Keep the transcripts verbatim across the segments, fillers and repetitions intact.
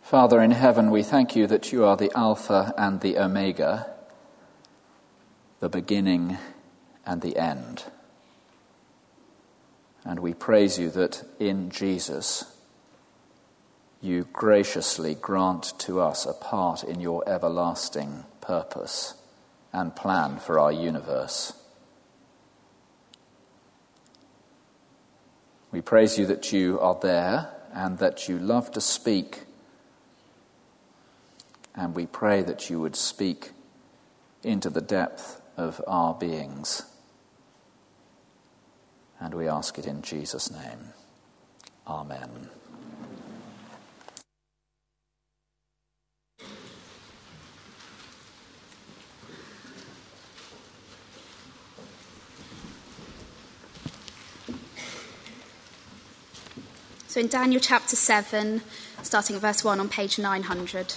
Father in heaven, we thank you that you are the Alpha and the Omega, the beginning and the end. And we praise you that in Jesus you graciously grant to us a part in your everlasting purpose and plan for our universe. We praise you that you are there and that you love to speak. And we pray that you would speak into the depth of our beings. And we ask it in Jesus' name. Amen. So in Daniel chapter seven, starting at verse one on page nine hundred.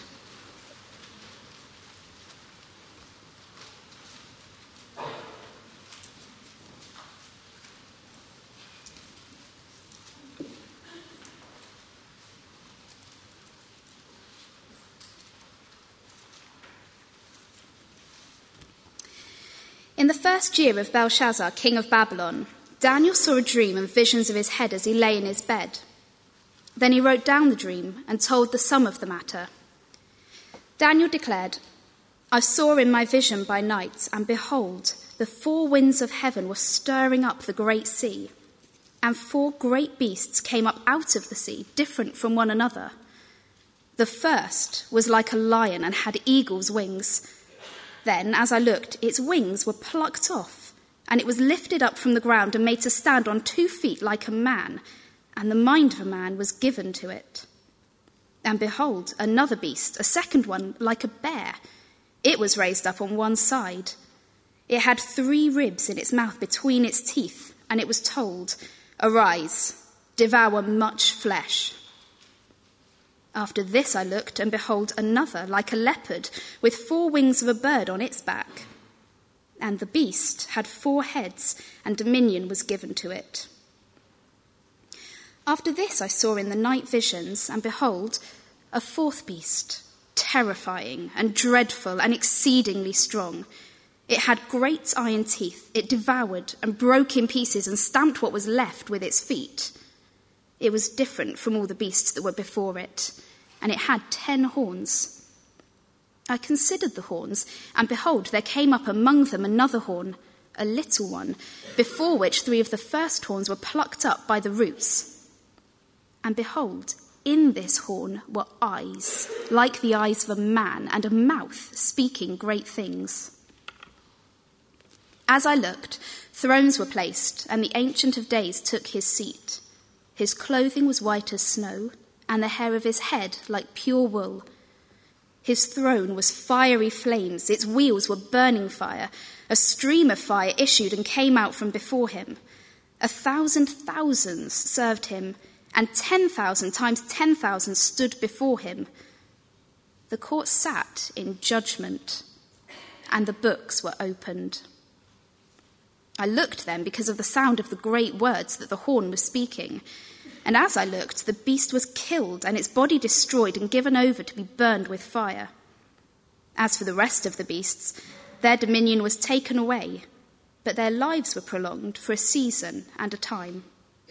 In the first year of Belshazzar, king of Babylon, Daniel saw a dream and visions of his head as he lay in his bed. Then he wrote down the dream and told the sum of the matter. Daniel declared, I saw in my vision by night, and behold, the four winds of heaven were stirring up the great sea, and four great beasts came up out of the sea, different from one another. The first was like a lion and had eagle's wings. Then, as I looked, its wings were plucked off, and it was lifted up from the ground and made to stand on two feet like a man, and the mind of a man was given to it. And behold, another beast, a second one like a bear. It was raised up on one side. It had three ribs in its mouth between its teeth, and it was told, Arise, devour much flesh. After this I looked, and behold, another, like a leopard, with four wings of a bird on its back. And the beast had four heads, and dominion was given to it. After this I saw in the night visions, and behold, a fourth beast, terrifying and dreadful and exceedingly strong. It had great iron teeth. It devoured and broke in pieces and stamped what was left with its feet. It was different from all the beasts that were before it, and it had ten horns. I considered the horns, and behold, there came up among them another horn, a little one, before which three of the first horns were plucked up by the roots. And behold, in this horn were eyes, like the eyes of a man, and a mouth speaking great things. As I looked, thrones were placed, and the Ancient of Days took his seat. His clothing was white as snow, and the hair of his head like pure wool. His throne was fiery flames, its wheels were burning fire. A stream of fire issued and came out from before him. A thousand thousands served him, and ten thousand times ten thousand stood before him. The court sat in judgment, and the books were opened. I looked then because of the sound of the great words that the horn was speaking. And as I looked, the beast was killed, and its body destroyed and given over to be burned with fire. As for the rest of the beasts, their dominion was taken away, but their lives were prolonged for a season and a time.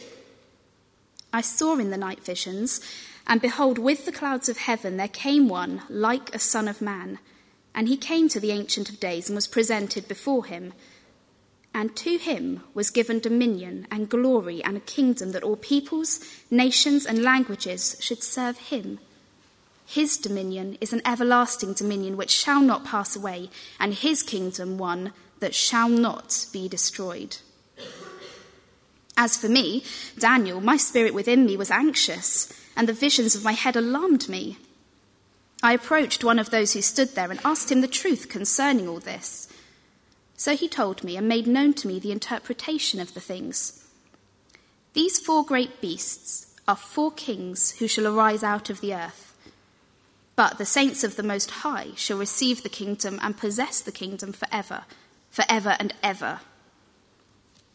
I saw in the night visions, and behold, with the clouds of heaven there came one like a son of man, and he came to the Ancient of Days and was presented before him. And to him was given dominion and glory and a kingdom that all peoples, nations, and languages should serve him. His dominion is an everlasting dominion which shall not pass away, and his kingdom one that shall not be destroyed. As for me, Daniel, my spirit within me was anxious, and the visions of my head alarmed me. I approached one of those who stood there and asked him the truth concerning all this. So he told me and made known to me the interpretation of the things. These four great beasts are four kings who shall arise out of the earth. But the saints of the Most High shall receive the kingdom and possess the kingdom forever, forever and ever.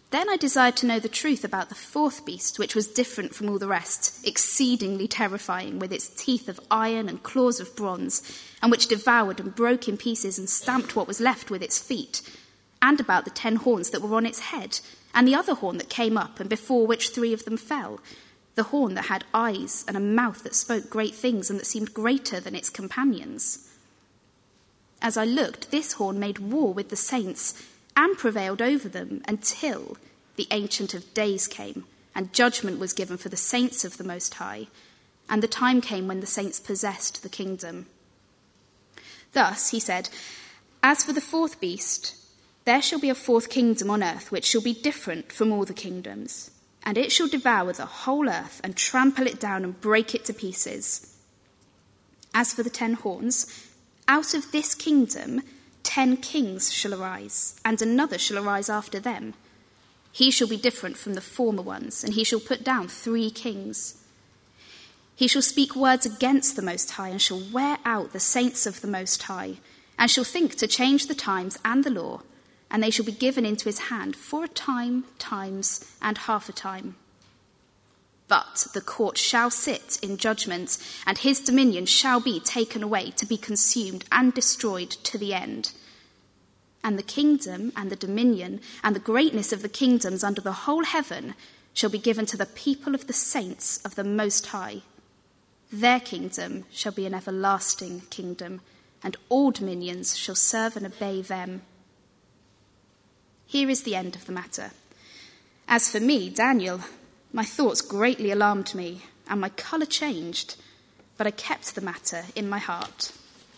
Then I desired to know the truth about the fourth beast, which was different from all the rest, exceedingly terrifying, with its teeth of iron and claws of bronze, and which devoured and broke in pieces and stamped what was left with its feet, and about the ten horns that were on its head, and the other horn that came up, and before which three of them fell, the horn that had eyes and a mouth that spoke great things and that seemed greater than its companions. As I looked, this horn made war with the saints and prevailed over them until the Ancient of Days came, and judgment was given for the saints of the Most High, and the time came when the saints possessed the kingdom. Thus, he said, as for the fourth beast, there shall be a fourth kingdom on earth, which shall be different from all the kingdoms, and it shall devour the whole earth and trample it down and break it to pieces. As for the ten horns, out of this kingdom ten kings shall arise, and another shall arise after them. He shall be different from the former ones, and he shall put down three kings. He shall speak words against the Most High, and shall wear out the saints of the Most High, and shall think to change the times and the law, and they shall be given into his hand for a time, times, and half a time. But the court shall sit in judgment, and his dominion shall be taken away to be consumed and destroyed to the end. And the kingdom and the dominion and the greatness of the kingdoms under the whole heaven shall be given to the people of the saints of the Most High. Their kingdom shall be an everlasting kingdom, and all dominions shall serve and obey them. Here is the end of the matter. As for me, Daniel, my thoughts greatly alarmed me, and my colour changed, but I kept the matter in my heart.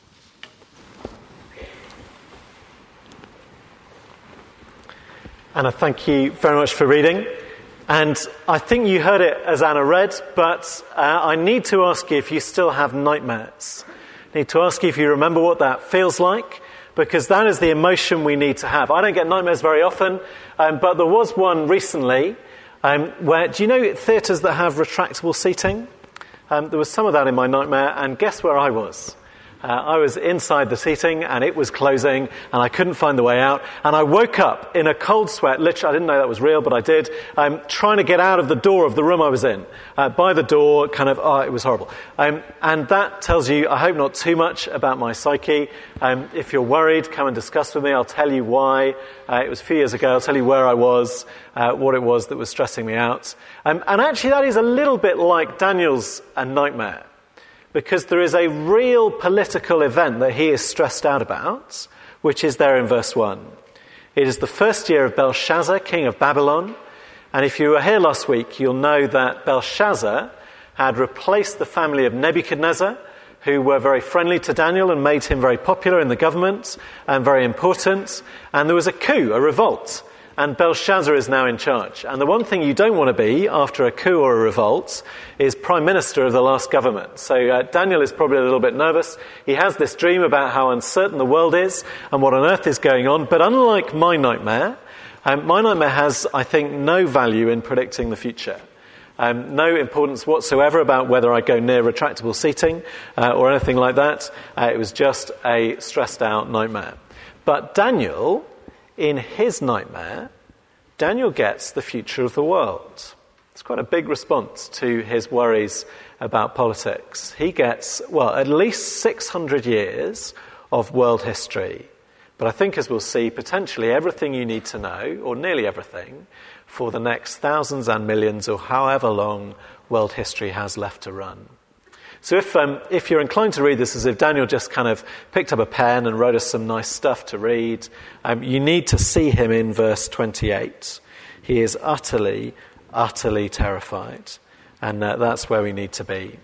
Anna, thank you very much for reading. And I think you heard it as Anna read, but uh, I need to ask you if you still have nightmares. I need to ask you if you remember what that feels like, because that is the emotion we need to have. I don't get nightmares very often, um, but there was one recently um, where, do you know theatres that have retractable seating? Um, there was some of that in my nightmare, and guess where I was? Uh, I was inside the seating, and it was closing, and I couldn't find the way out. And I woke up in a cold sweat. Literally, I didn't know that was real, but I did. Um, trying to get out of the door of the room I was in. Uh, by the door, kind of, oh, it was horrible. Um, and that tells you, I hope not too much about my psyche. Um, if you're worried, come and discuss with me. I'll tell you why. Uh, it was a few years ago. I'll tell you where I was, uh, what it was that was stressing me out. Um, and actually, that is a little bit like Daniel's uh, nightmare. Because there is a real political event that he is stressed out about, which is there in verse one. It is the first year of Belshazzar, king of Babylon. And if you were here last week, you'll know that Belshazzar had replaced the family of Nebuchadnezzar, who were very friendly to Daniel and made him very popular in the government and very important. And there was a coup, a revolt. And Belshazzar is now in charge. And the one thing you don't want to be after a coup or a revolt is prime minister of the last government. So uh, Daniel is probably a little bit nervous. He has this dream about how uncertain the world is and what on earth is going on. But unlike my nightmare, um, my nightmare has, I think, no value in predicting the future. Um, no importance whatsoever about whether I go near retractable seating uh, or anything like that. Uh, it was just a stressed out nightmare. But Daniel, in his nightmare, Daniel gets the future of the world. It's quite a big response to his worries about politics. He gets, well, at least six hundred years of world history. But I think, as we'll see, potentially everything you need to know, or nearly everything, for the next thousands and millions or however long world history has left to run. So if um, if you're inclined to read this as if Daniel just kind of picked up a pen and wrote us some nice stuff to read, um, you need to see him in verse twenty-eight. He is utterly, utterly terrified. And uh, that's where we need to be.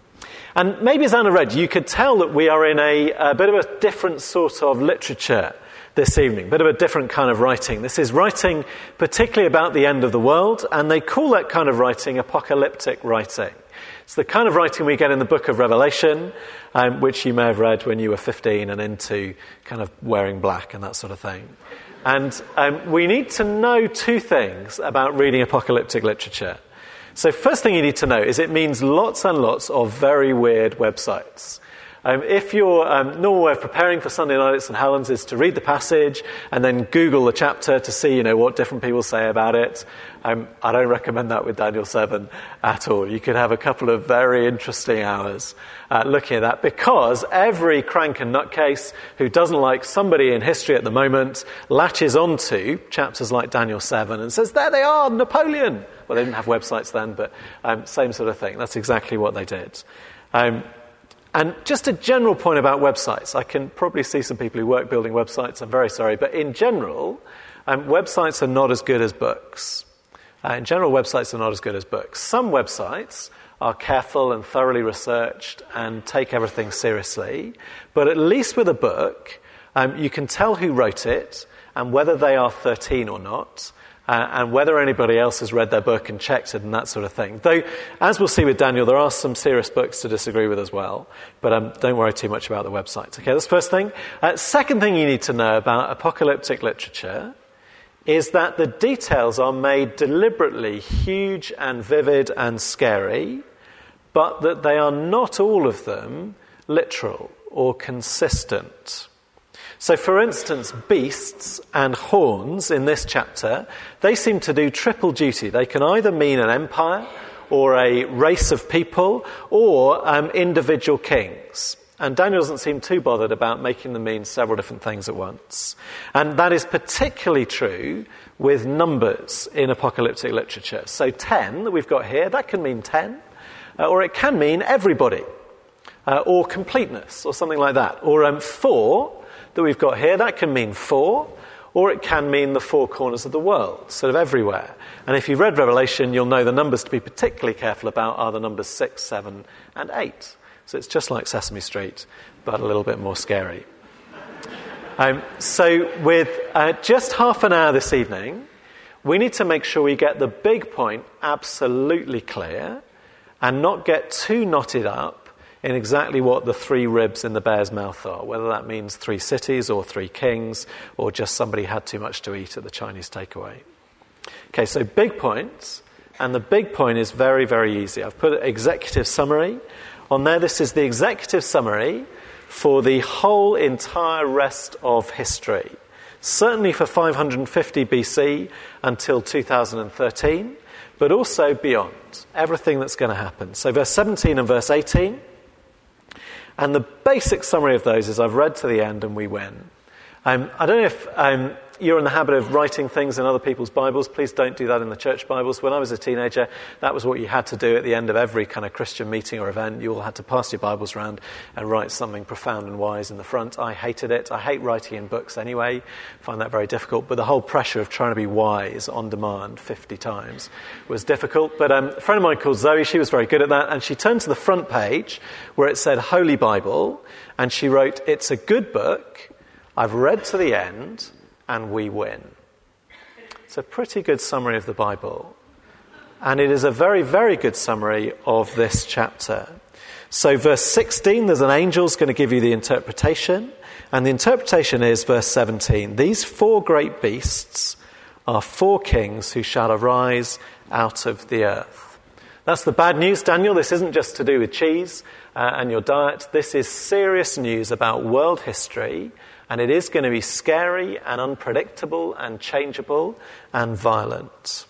And maybe as Anna read, you could tell that we are in a, a bit of a different sort of literature this evening, a bit of a different kind of writing. This is writing particularly about the end of the world, and they call that kind of writing apocalyptic writing. It's the kind of writing we get in the book of Revelation, um, which you may have read when you were fifteen and into kind of wearing black and that sort of thing. And um, we need to know two things about reading apocalyptic literature. So first thing you need to know is it means lots and lots of very weird websites. Um, if your um, normal way of preparing for Sunday night at St Helens is to read the passage and then Google the chapter to see, you know, what different people say about it, um, I don't recommend that with Daniel seven at all. You could have a couple of very interesting hours uh, looking at that, because every crank and nutcase who doesn't like somebody in history at the moment latches onto chapters like Daniel seven and says, there they are, Napoleon. Well, they didn't have websites then, but um, same sort of thing. That's exactly what they did. Um, and just a general point about websites. I can probably see some people who work building websites. I'm very sorry. But in general, um, websites are not as good as books. Uh, in general, websites are not as good as books. Some websites are careful and thoroughly researched and take everything seriously. But at least with a book, um, you can tell who wrote it and whether they are thirteen or not. Uh, and whether anybody else has read their book and checked it and that sort of thing. Though, as we'll see with Daniel, there are some serious books to disagree with as well. But um, don't worry too much about the website. Okay, that's the first thing. Uh, second thing you need to know about apocalyptic literature is that the details are made deliberately huge and vivid and scary, but that they are not all of them literal or consistent. So, for instance, beasts and horns in this chapter, they seem to do triple duty. They can either mean an empire or a race of people or um, individual kings. And Daniel doesn't seem too bothered about making them mean several different things at once. And that is particularly true with numbers in apocalyptic literature. So ten that we've got here, that can mean ten, uh, or it can mean everybody, uh, or completeness, or something like that. Or um, four that we've got here, that can mean four, or it can mean the four corners of the world, sort of everywhere. And if you've read Revelation, you'll know the numbers to be particularly careful about are the numbers six, seven, and eight. So it's just like Sesame Street, but a little bit more scary. Um, so with uh, just half an hour this evening, we need to make sure we get the big point absolutely clear and not get too knotted up in exactly what the three ribs in the bear's mouth are, whether that means three cities or three kings or just somebody had too much to eat at the Chinese takeaway. Okay, so big points, and the big point is very, very easy. I've put an executive summary on there. This is the executive summary for the whole entire rest of history, certainly for five hundred fifty B C until two thousand thirteen, but also beyond, everything that's going to happen. So verse seventeen and verse eighteen. And the basic summary of those is I've read to the end and we win. Um, I don't know if um, you're in the habit of writing things in other people's Bibles. Please don't do that in the church Bibles. When I was a teenager, that was what you had to do at the end of every kind of Christian meeting or event. You all had to pass your Bibles around and write something profound and wise in the front. I hated it. I hate writing in books anyway. I find that very difficult. But the whole pressure of trying to be wise on demand fifty times was difficult. But um, a friend of mine called Zoe, she was very good at that. And she turned to the front page where it said Holy Bible. And she wrote, "It's a good book. I've read to the end, and we win." It's a pretty good summary of the Bible. And it is a very, very good summary of this chapter. So verse sixteen, there's an angel's going to give you the interpretation. And the interpretation is verse seventeen. These four great beasts are four kings who shall arise out of the earth. That's the bad news, Daniel. This isn't just to do with cheese uh, and your diet. This is serious news about world history. And it is going to be scary and unpredictable and changeable and violent.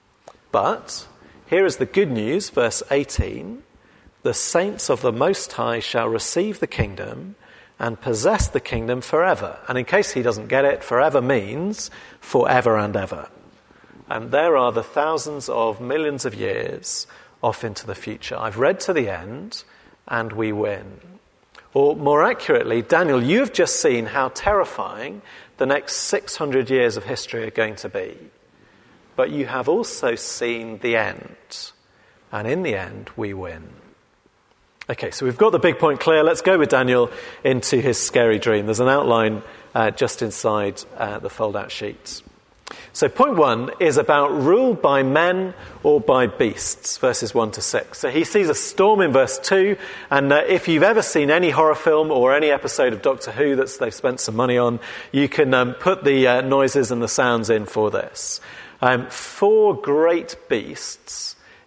But here is the good news, verse eighteen. The saints of the Most High shall receive the kingdom and possess the kingdom forever. And in case he doesn't get it, forever means forever and ever. And there are the thousands of millions of years off into the future. I've read to the end, and we win. Or more accurately, Daniel, you have just seen how terrifying the next six hundred years of history are going to be. But you have also seen the end. And in the end, we win. Okay, so we've got the big point clear. Let's go with Daniel into his scary dream. There's an outline uh, just inside uh, the fold-out sheets. So point one is about rule by men or by beasts, verses one to six. So he sees a storm in verse two, and uh, if you've ever seen any horror film or any episode of Doctor Who that they've spent some money on, you can um, put the uh, noises and the sounds in for this. Um, four great beasts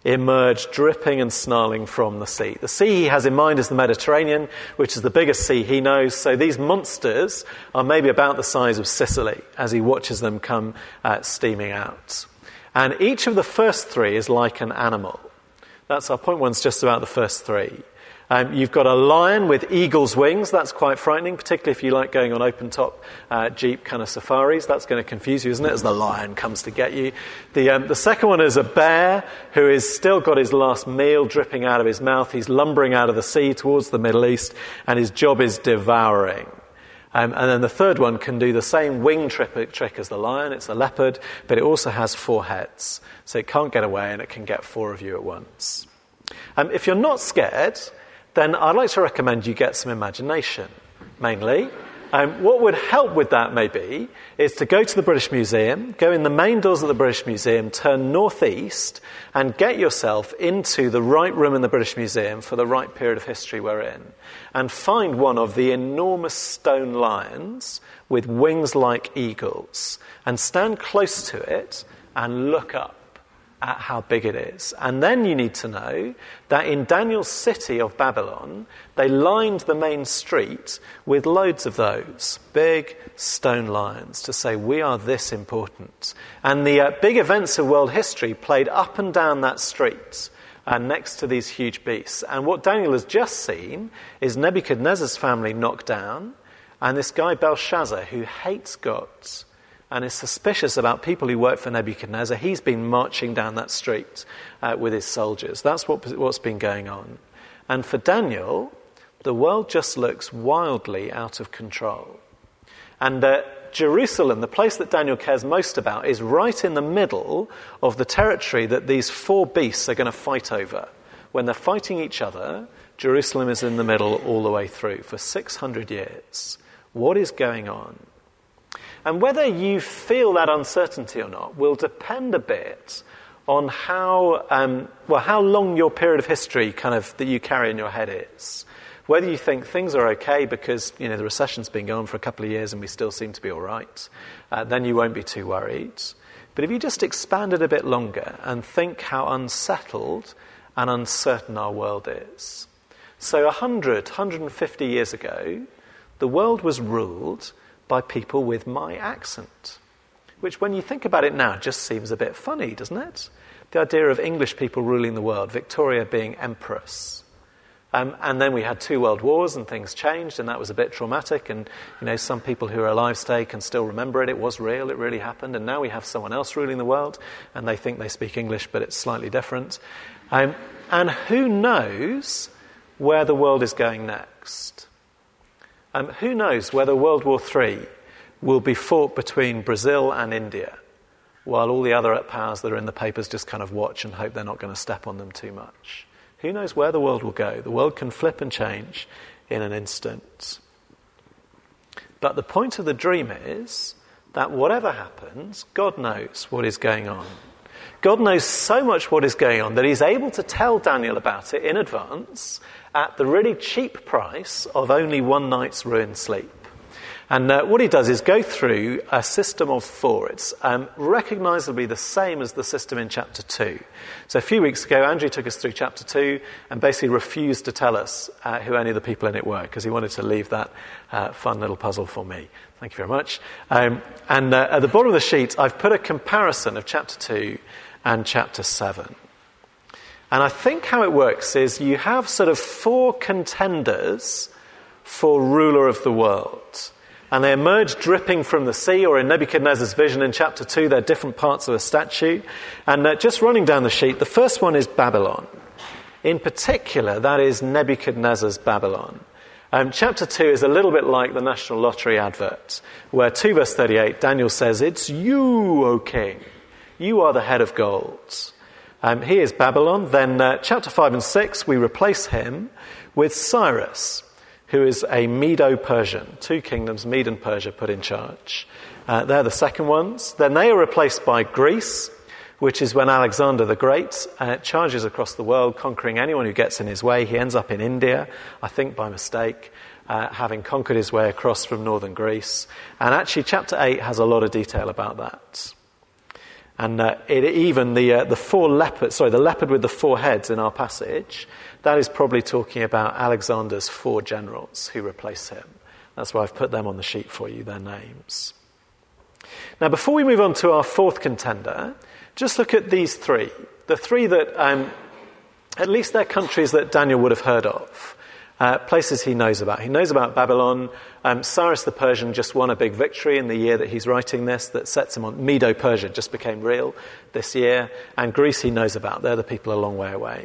emerge dripping and snarling from the sea. The sea he has in mind is the Mediterranean, which is the biggest sea he knows. So these monsters are maybe about the size of Sicily as he watches them come uh, steaming out. And each of the first three is like an animal. That's our point one's just about the first three. Um, you've got a lion with eagle's wings. That's quite frightening, particularly if you like going on open-top uh, Jeep kind of safaris. That's going to confuse you, isn't it, as the lion comes to get you. The, um, the second one is a bear who has still got his last meal dripping out of his mouth. He's lumbering out of the sea towards the Middle East, and his job is devouring. Um, and then the third one can do the same wing trick, trick as the lion. It's a leopard, but it also has four heads. So it can't get away, and it can get four of you at once. Um, if you're not scared, then I'd like to recommend you get some imagination, mainly. Um, what would help with that, maybe, is to go to the British Museum, go in the main doors of the British Museum, turn northeast, and get yourself into the right room in the British Museum for the right period of history we're in, and find one of the enormous stone lions with wings like eagles, and stand close to it and look up at how big it is. And then you need to know that in Daniel's city of Babylon, they lined the main street with loads of those big stone lions to say, we are this important. And the uh, big events of world history played up and down that street uh, next to these huge beasts. And what Daniel has just seen is Nebuchadnezzar's family knocked down, and this guy Belshazzar, who hates gods and is suspicious about people who work for Nebuchadnezzar, he's been marching down that street uh, with his soldiers. That's what, what's been going on. And for Daniel, the world just looks wildly out of control. And uh, Jerusalem, the place that Daniel cares most about, is right in the middle of the territory that these four beasts are going to fight over. When they're fighting each other, Jerusalem is in the middle all the way through for six hundred years. What is going on? And whether you feel that uncertainty or not will depend a bit on how um, well how long your period of history kind of that you carry in your head is. Whether you think things are okay because you know the recession's been going on for a couple of years and we still seem to be all right, uh, then you won't be too worried. But if you just expand it a bit longer and think how unsettled and uncertain our world is. So one hundred, one hundred fifty years ago, the world was ruled by people with my accent, which when you think about it now just seems a bit funny, doesn't it? The idea of English people ruling the world, Victoria being empress. Um, and then we had two world wars and things changed and that was a bit traumatic, and you know some people who are alive today can still remember it. It was real, it really happened, and now we have someone else ruling the world and they think they speak English but it's slightly different. Um, and who knows where the world is going next? Um, who knows whether World War Three will be fought between Brazil and India, while all the other powers that are in the papers just kind of watch and hope they're not going to step on them too much. Who knows where the world will go? The world can flip and change in an instant. But the point of the dream is that whatever happens, God knows what is going on. God knows so much what is going on that he's able to tell Daniel about it in advance at the really cheap price of only one night's ruined sleep. And uh, what he does is go through a system of four. It's um, recognisably the same as the system in chapter two. So a few weeks ago, Andrew took us through chapter two and basically refused to tell us uh, who any of the people in it were because he wanted to leave that uh, fun little puzzle for me. Thank you very much. Um, and uh, at the bottom of the sheet, I've put a comparison of chapter two and chapter seven. And I think how it works is you have sort of four contenders for ruler of the world. And they emerge dripping from the sea, or in Nebuchadnezzar's vision in chapter two, they're different parts of a statue. And uh, just running down the sheet, the first one is Babylon. In particular, that is Nebuchadnezzar's Babylon. Um, chapter two is a little bit like the National Lottery advert, where two verse thirty-eight, Daniel says, "It's you, O king. You are the head of gold." Um, he is Babylon. Then uh, chapter five and six, we replace him with Cyrus, who is a Medo-Persian. Two kingdoms, Mede and Persia, put in charge. Uh, they're the second ones. Then they are replaced by Greece, which is when Alexander the Great uh, charges across the world, conquering anyone who gets in his way. He ends up in India, I think by mistake, uh, having conquered his way across from northern Greece. And actually, chapter eight has a lot of detail about that. And uh, it, even the uh, the four leopards, sorry, the leopard with the four heads in our passage, that is probably talking about Alexander's four generals who replace him. That's why I've put them on the sheet for you, their names. Now, before we move on to our fourth contender, just look at these three. The three that, um, at least they're countries that Daniel would have heard of. Uh, places he knows about. He knows about Babylon. Um, Cyrus the Persian just won a big victory in the year that he's writing this that sets him on. Medo-Persia just became real this year. And Greece he knows about. They're the people a long way away.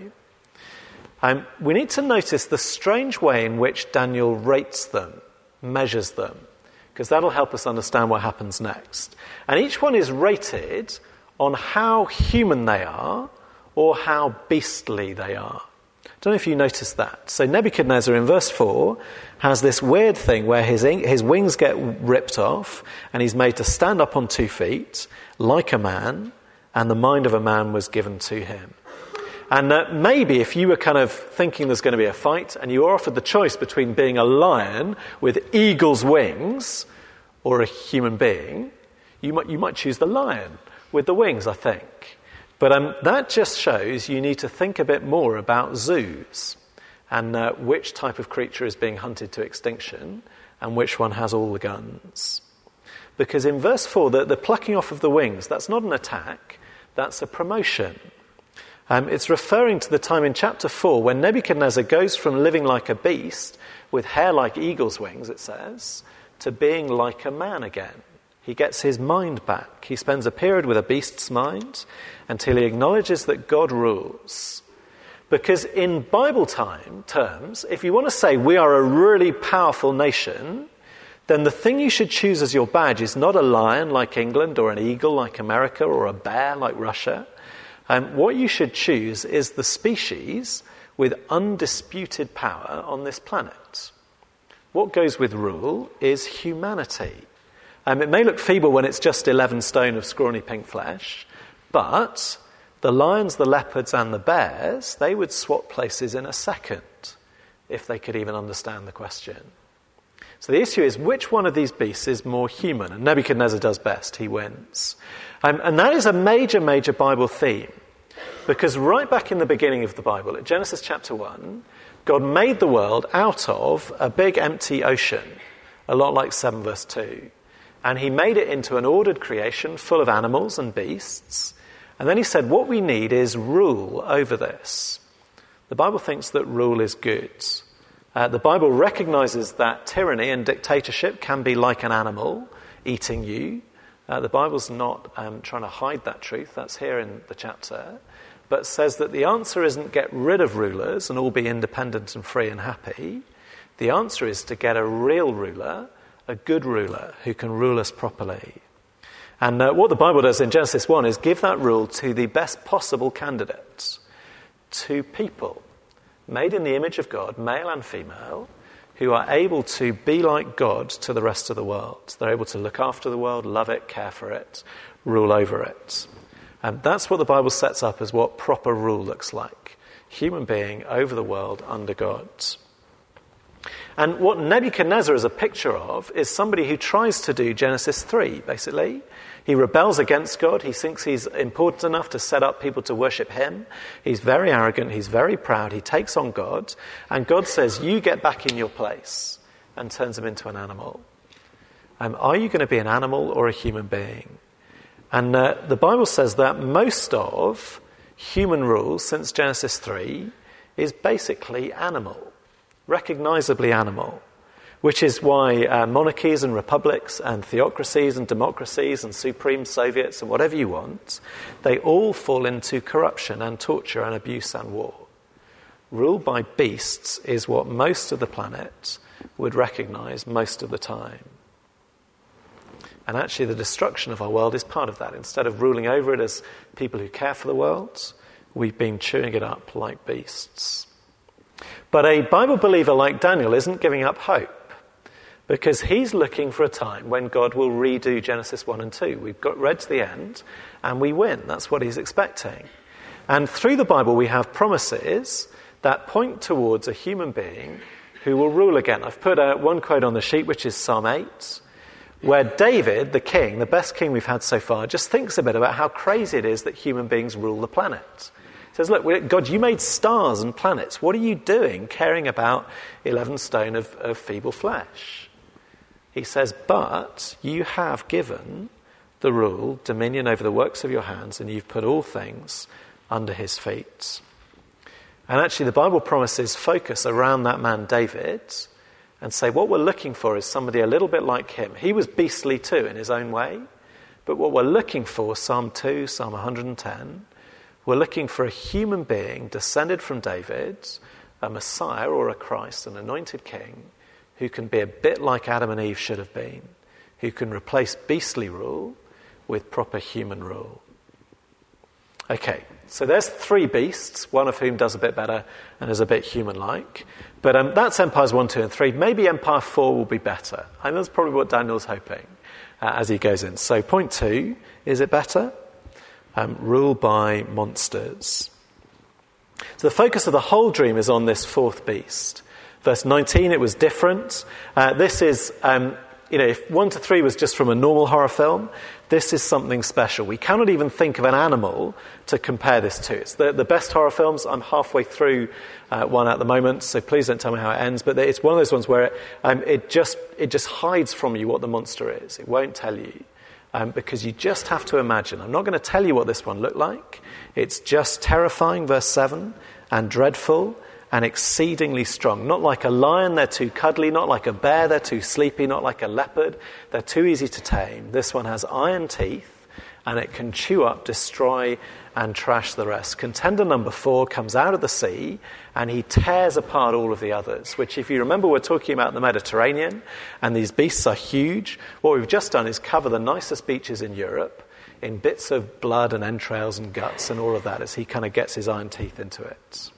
Um, we need to notice the strange way in which Daniel rates them, measures them, because that'll help us understand what happens next. And each one is rated on how human they are or how beastly they are. I don't know if you noticed that. So Nebuchadnezzar in verse four has this weird thing where his, his wings get ripped off and he's made to stand up on two feet like a man, and the mind of a man was given to him. And uh, maybe if you were kind of thinking there's going to be a fight and you were offered the choice between being a lion with eagle's wings or a human being, you might, you might choose the lion with the wings, I think. But um, that just shows you need to think a bit more about zoos and uh, which type of creature is being hunted to extinction and which one has all the guns. Because in verse four, the, the plucking off of the wings, that's not an attack, that's a promotion. Um, it's referring to the time in chapter four when Nebuchadnezzar goes from living like a beast with hair like eagle's wings, it says, to being like a man again. He gets his mind back. He spends a period with a beast's mind until he acknowledges that God rules. Because in Bible time terms, if you want to say we are a really powerful nation, then the thing you should choose as your badge is not a lion like England or an eagle like America or a bear like Russia. Um, what you should choose is the species with undisputed power on this planet. What goes with rule is humanity. Um, it may look feeble when it's just eleven stone of scrawny pink flesh, but the lions, the leopards and the bears, they would swap places in a second if they could even understand the question. So the issue is, which one of these beasts is more human? And Nebuchadnezzar does best, he wins. Um, and that is a major, major Bible theme, because right back in the beginning of the Bible, at Genesis chapter one, God made the world out of a big empty ocean, a lot like seven verse two. And he made it into an ordered creation full of animals and beasts. And then he said, what we need is rule over this. The Bible thinks that rule is good. Uh, the Bible recognizes that tyranny and dictatorship can be like an animal eating you. Uh, the Bible's not um, trying to hide that truth. That's here in the chapter. But says that the answer isn't get rid of rulers and all be independent and free and happy. The answer is to get a real ruler, a good ruler who can rule us properly. And uh, what the Bible does in Genesis one is give that rule to the best possible candidates, to people made in the image of God, male and female, who are able to be like God to the rest of the world. They're able to look after the world, love it, care for it, rule over it. And that's what the Bible sets up as what proper rule looks like. Human being over the world under God. And what Nebuchadnezzar is a picture of is somebody who tries to do Genesis three, basically. He rebels against God. He thinks he's important enough to set up people to worship him. He's very arrogant. He's very proud. He takes on God. And God says, you get back in your place, and turns him into an animal. Um, are you going to be an animal or a human being? And uh, the Bible says that most of human rule since Genesis three is basically animal. Recognizably animal, which is why uh, monarchies and republics and theocracies and democracies and supreme Soviets and whatever you want, they all fall into corruption and torture and abuse and war. Rule by beasts is what most of the planet would recognize most of the time. And actually the destruction of our world is part of that. Instead of ruling over it as people who care for the world, we've been chewing it up like beasts. But a Bible believer like Daniel isn't giving up hope, because he's looking for a time when God will redo Genesis one and two. We've got read to the end and we win. That's what he's expecting. And through the Bible we have promises that point towards a human being who will rule again. I've put uh, one quote on the sheet, which is Psalm eight, where David, the king, the best king we've had so far, just thinks a bit about how crazy it is that human beings rule the planet. He says, look, God, you made stars and planets. What are you doing caring about eleven stone of, of feeble flesh? He says, but you have given the rule, dominion over the works of your hands, and you've put all things under his feet. And actually the Bible promises focus around that man David and say what we're looking for is somebody a little bit like him. He was beastly too in his own way, but what we're looking for, Psalm two, Psalm one hundred ten, we're looking for a human being descended from David, a Messiah or a Christ, an anointed king, who can be a bit like Adam and Eve should have been, who can replace beastly rule with proper human rule. Okay, so there's three beasts, one of whom does a bit better and is a bit human-like. But um, that's Empires one, two, and three. Maybe Empire four will be better. I think that's probably what Daniel's hoping uh, as he goes in. So point two, is it better? Um, rule by monsters. So the focus of the whole dream is on this fourth beast. Verse nineteen, it was different. Uh, this is... Um, You know, if one to three was just from a normal horror film, this is something special. We cannot even think of an animal to compare this to. It's the, the best horror films. I'm halfway through uh, one at the moment, so please don't tell me how it ends. But it's one of those ones where it, um, it just it just hides from you what the monster is. It won't tell you um, because you just have to imagine. I'm not going to tell you what this one looked like. It's just terrifying, verse seven, and dreadful, and exceedingly strong. Not like a lion, they're too cuddly. Not like a bear, they're too sleepy. Not like a leopard, they're too easy to tame. This one has iron teeth, and it can chew up, destroy, and trash the rest. Contender number four comes out of the sea, and he tears apart all of the others, which, if you remember, we're talking about the Mediterranean, and these beasts are huge. What we've just done is cover the nicest beaches in Europe in bits of blood and entrails and guts and all of that as he kind of gets his iron teeth into it.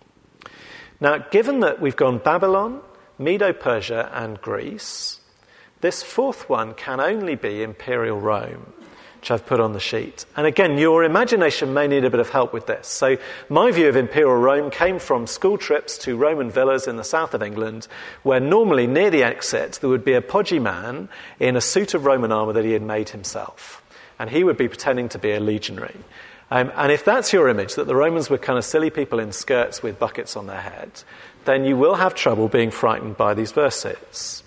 Now, given that we've gone Babylon, Medo-Persia, and Greece, this fourth one can only be Imperial Rome, which I've put on the sheet. And again, your imagination may need a bit of help with this. So my view of Imperial Rome came from school trips to Roman villas in the south of England, where normally near the exit there would be a podgy man in a suit of Roman armour that he had made himself. And he would be pretending to be a legionary. Um, and if that's your image, that the Romans were kind of silly people in skirts with buckets on their head, then you will have trouble being frightened by these verses.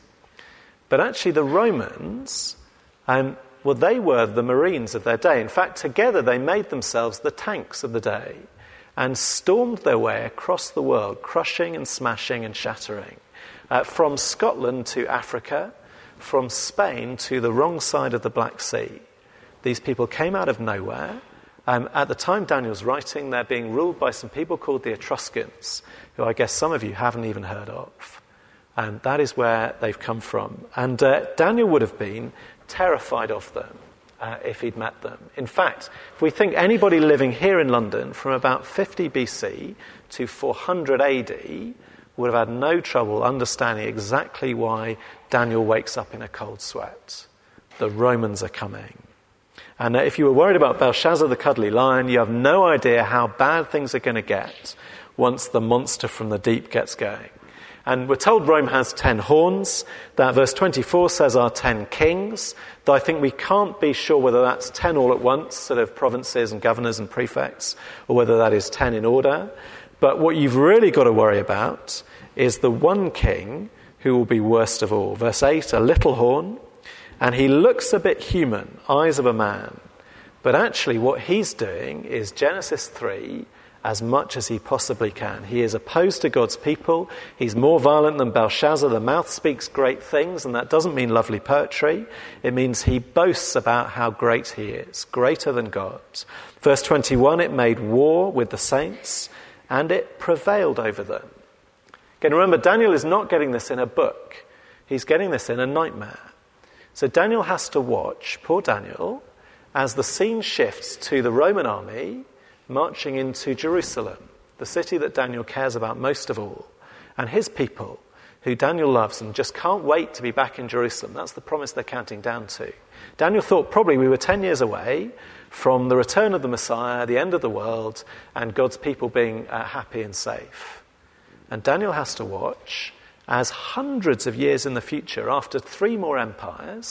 But actually the Romans, um, well, they were the Marines of their day. In fact, together they made themselves the tanks of the day and stormed their way across the world, crushing and smashing and shattering. Uh, from Scotland to Africa, from Spain to the wrong side of the Black Sea. These people came out of nowhere. Um, at the time Daniel's writing, they're being ruled by some people called the Etruscans, who I guess some of you haven't even heard of. And that is where they've come from. And uh, Daniel would have been terrified of them uh, if he'd met them. In fact, if we think anybody living here in London from about fifty B C to four hundred A D would have had no trouble understanding exactly why Daniel wakes up in a cold sweat. The Romans are coming. And if you were worried about Belshazzar the cuddly lion, you have no idea how bad things are going to get once the monster from the deep gets going. And we're told Rome has ten horns. That verse twenty-four says are ten kings, though I think we can't be sure whether that's ten all at once, sort of provinces and governors and prefects, or whether that is ten in order. But what you've really got to worry about is the one king who will be worst of all. Verse eight, a little horn. And he looks a bit human, eyes of a man. But actually what he's doing is Genesis three as much as he possibly can. He is opposed to God's people. He's more violent than Belshazzar. The mouth speaks great things, and that doesn't mean lovely poetry. It means he boasts about how great he is, greater than God. Verse twenty-one, it made war with the saints, and it prevailed over them. Again, remember, Daniel is not getting this in a book. He's getting this in a nightmare. So Daniel has to watch, poor Daniel, as the scene shifts to the Roman army marching into Jerusalem, the city that Daniel cares about most of all, and his people, who Daniel loves and just can't wait to be back in Jerusalem. That's the promise they're counting down to. Daniel thought probably we were ten years away from the return of the Messiah, the end of the world, and God's people being uh, happy and safe. And Daniel has to watch as hundreds of years in the future, after three more empires,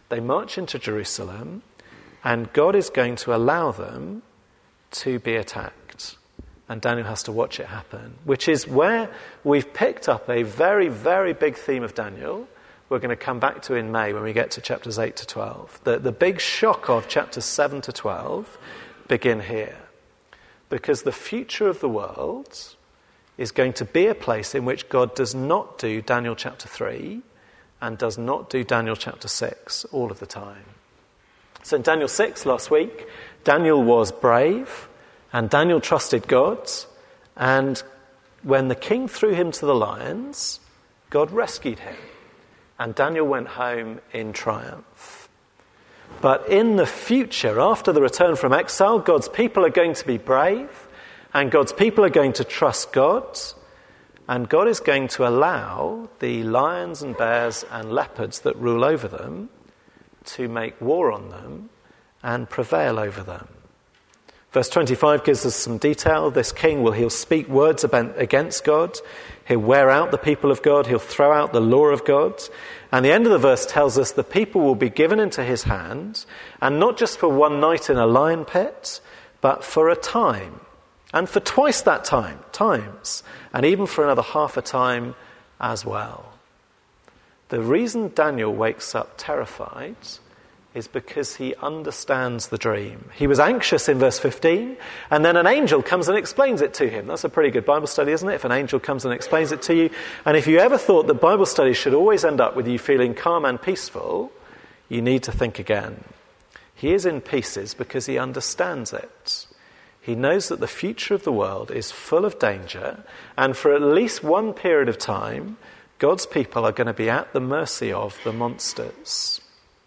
They march into Jerusalem, and God is going to allow them to be attacked. And Daniel has to watch it happen, which is where we've picked up a very, very big theme of Daniel. We're going to come back to in May when we get to chapters eight to twelve. The, the big shock of chapters seven to twelve begin here. Because the future of the world is going to be a place in which God does not do Daniel chapter three and does not do Daniel chapter six all of the time. So in Daniel six last week, Daniel was brave and Daniel trusted God, and when the king threw him to the lions, God rescued him, and Daniel went home in triumph. But in the future, after the return from exile, God's people are going to be brave, and God's people are going to trust God, and God is going to allow the lions and bears and leopards that rule over them to make war on them and prevail over them. Verse twenty-five gives us some detail. This king will, he'll speak words against God. He'll wear out the people of God. He'll throw out the law of God. And the end of the verse tells us the people will be given into his hand, and not just for one night in a lion pit, but for a time. And for twice that time, times, and even for another half a time as well. The reason Daniel wakes up terrified is because he understands the dream. He was anxious in verse fifteen, and then an angel comes and explains it to him. That's a pretty good Bible study, isn't it? If an angel comes and explains it to you. And if you ever thought that Bible studies should always end up with you feeling calm and peaceful, you need to think again. He is in pieces because he understands it. He knows that the future of the world is full of danger, and for at least one period of time, God's people are going to be at the mercy of the monsters.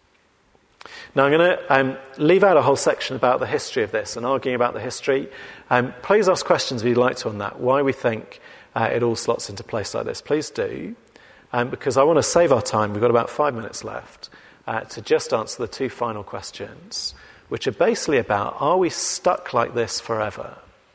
Now, I'm going to um, leave out a whole section about the history of this and arguing about the history. Um, please ask questions if you'd like to on that, why we think uh, it all slots into place like this. Please do, um, because I want to save our time. We've got about five minutes left uh, to just answer the two final questions, which are basically about, are we stuck like this forever?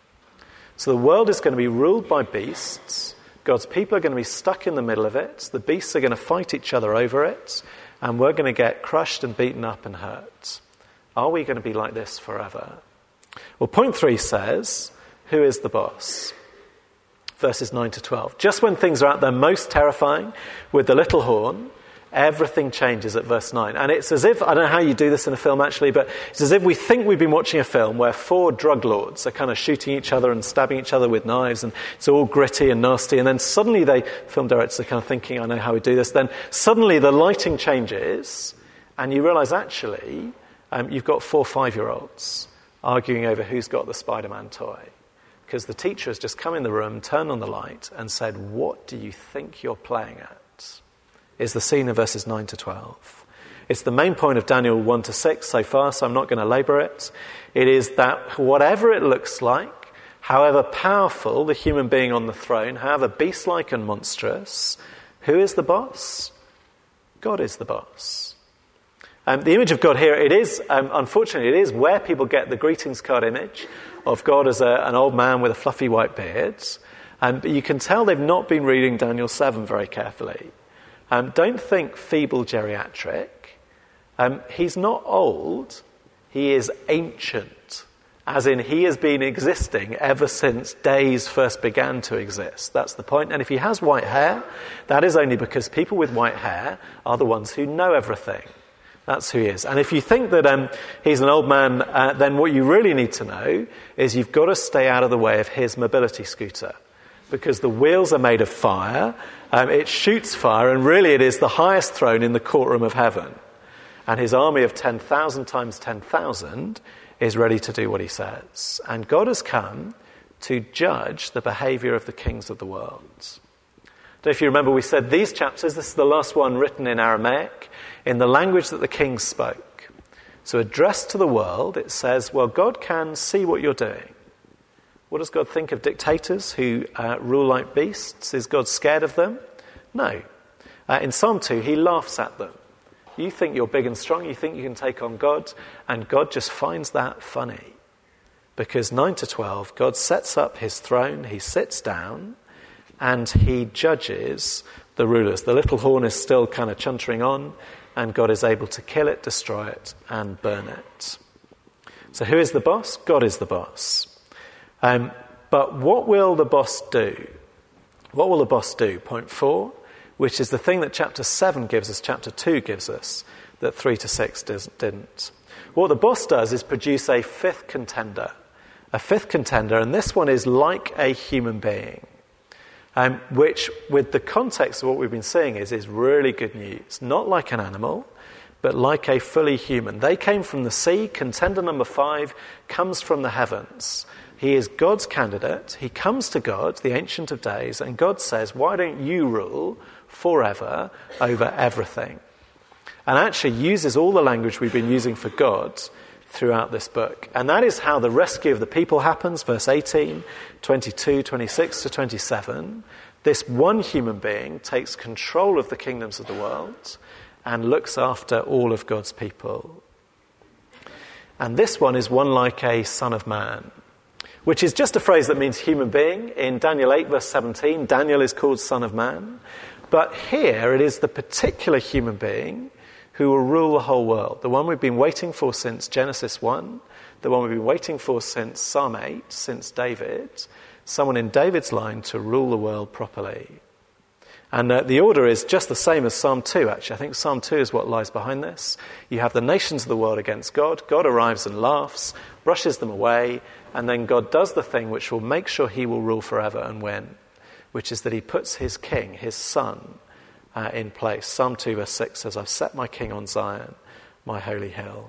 So the world is going to be ruled by beasts. God's people are going to be stuck in the middle of it. The beasts are going to fight each other over it. And we're going to get crushed and beaten up and hurt. Are we going to be like this forever? Well, point three says, who is the boss? Verses nine to twelve. Just when things are at their most terrifying, with the little horn, everything changes at verse nine. And it's as if, I don't know how you do this in a film actually, but it's as if we think we've been watching a film where four drug lords are kind of shooting each other and stabbing each other with knives, and it's all gritty and nasty, and then suddenly they, film directors are kind of thinking, I know how we do this, then suddenly the lighting changes, and you realise actually um, you've got four five-year-olds arguing over who's got the Spider-Man toy. Because the teacher has just come in the room, turned on the light, and said, what do you think you're playing at? Is the scene in verses nine to twelve. It's the main point of Daniel one to six so far, so I'm not going to labour it. It is that whatever it looks like, however powerful the human being on the throne, however beast-like and monstrous, who is the boss? God is the boss. Um, the image of God here, it is, um, unfortunately, it is where people get the greetings card image of God as a, an old man with a fluffy white beard. Um, but you can tell they've not been reading Daniel seven very carefully. Um, don't think feeble geriatric. Um, he's not old. He is ancient, as in he has been existing ever since days first began to exist. That's the point. And if he has white hair, that is only because people with white hair are the ones who know everything. That's who he is. And if you think that um, he's an old man, uh, then what you really need to know is you've got to stay out of the way of his mobility scooter, because the wheels are made of fire. Um, it shoots fire, and really it is the highest throne in the courtroom of heaven. And his army of ten thousand times ten thousand is ready to do what he says. And God has come to judge the behaviour of the kings of the world. I don't know if you remember, we said these chapters, this is the last one written in Aramaic, in the language that the kings spoke. So addressed to the world, it says, well, God can see what you're doing. What does God think of dictators who uh, rule like beasts? Is God scared of them? No. Uh, in Psalm two, he laughs at them. You think you're big and strong, you think you can take on God, and God just finds that funny. Because nine to twelve, God sets up his throne, he sits down, and he judges the rulers. The little horn is still kind of chuntering on, and God is able to kill it, destroy it, and burn it. So who is the boss? God is the boss. Um, but what will the boss do? What will the boss do? Point four, which is the thing that chapter seven gives us, chapter two gives us, that three to six didn't. What the boss does is produce a fifth contender. A fifth contender, and this one is like a human being. Um, which, with the context of what we've been seeing, is, is really good news. Not like an animal, but like a fully human. They came from the sea. Contender number five comes from the heavens. He is God's candidate. He comes to God, the Ancient of Days, and God says, why don't you rule forever over everything? And actually uses all the language we've been using for God throughout this book. And that is how the rescue of the people happens, verse eighteen, twenty-two, twenty-six to twenty-seven. This one human being takes control of the kingdoms of the world and looks after all of God's people. And this one is one like a son of man, which is just a phrase that means human being. In Daniel eight, verse seventeen, Daniel is called son of man. But here it is the particular human being who will rule the whole world, the one we've been waiting for since Genesis one, the one we've been waiting for since Psalm eight, since David, someone in David's line to rule the world properly. And uh, the order is just the same as Psalm two, actually. I think Psalm two is what lies behind this. You have the nations of the world against God. God arrives and laughs, brushes them away, and then God does the thing which will make sure he will rule forever and win, which is that he puts his king, his son, Uh, in place. Psalm two verse six says, I've set my king on Zion, my holy hill.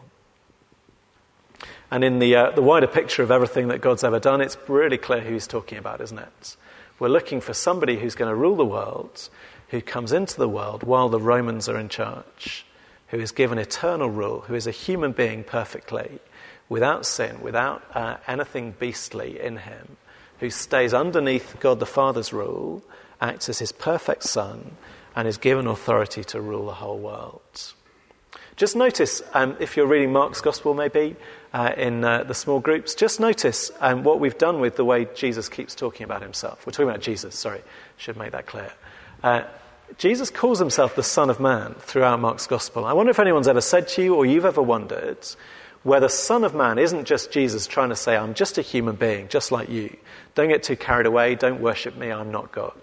And in the uh, the wider picture of everything that God's ever done, it's really clear who he's talking about, isn't it? We're looking for somebody who's going to rule the world, who comes into the world while the Romans are in charge, who is given eternal rule, who is a human being perfectly, without sin, without uh, anything beastly in him, who stays underneath God the Father's rule, acts as his perfect son, and is given authority to rule the whole world. Just notice, um, if you're reading Mark's Gospel maybe, uh, in uh, the small groups, just notice um, what we've done with the way Jesus keeps talking about himself. We're talking about Jesus, sorry, should make that clear. Uh, Jesus calls himself the Son of Man throughout Mark's Gospel. I wonder if anyone's ever said to you, or you've ever wondered, whether Son of Man isn't just Jesus trying to say, I'm just a human being, just like you. Don't get too carried away, don't worship me, I'm not God.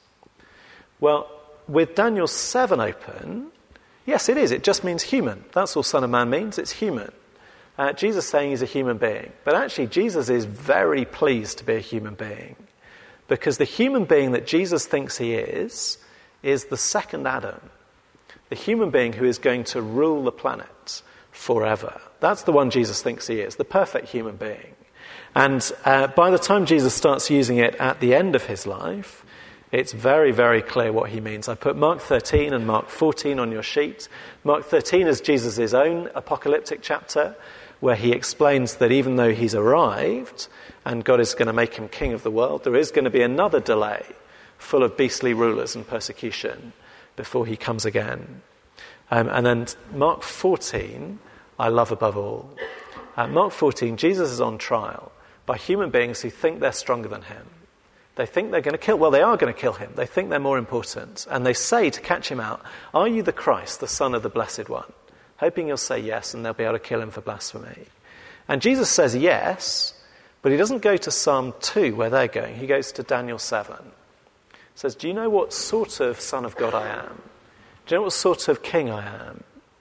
Well, with Daniel seven open, yes, it is. It just means human. That's all Son of Man means. It's human. Uh, Jesus saying he's a human being. But actually, Jesus is very pleased to be a human being, because the human being that Jesus thinks he is, is the second Adam, the human being who is going to rule the planet forever. That's the one Jesus thinks he is, the perfect human being. And uh, by the time Jesus starts using it at the end of his life, it's very, very clear what he means. I put Mark thirteen and Mark fourteen on your sheet. Mark thirteen is Jesus' own apocalyptic chapter, where he explains that even though he's arrived and God is going to make him king of the world, there is going to be another delay full of beastly rulers and persecution before he comes again. Um, and then Mark fourteen, I love above all. Uh, Mark fourteen, Jesus is on trial by human beings who think they're stronger than him. They think they're going to kill, well, they are going to kill him. They think they're more important. And they say to catch him out, are you the Christ, the Son of the Blessed One? Hoping he'll say yes, and they'll be able to kill him for blasphemy. And Jesus says yes, but he doesn't go to Psalm two, where they're going. He goes to Daniel seven. He says, do you know what sort of Son of God I am? Do you know what sort of king I am?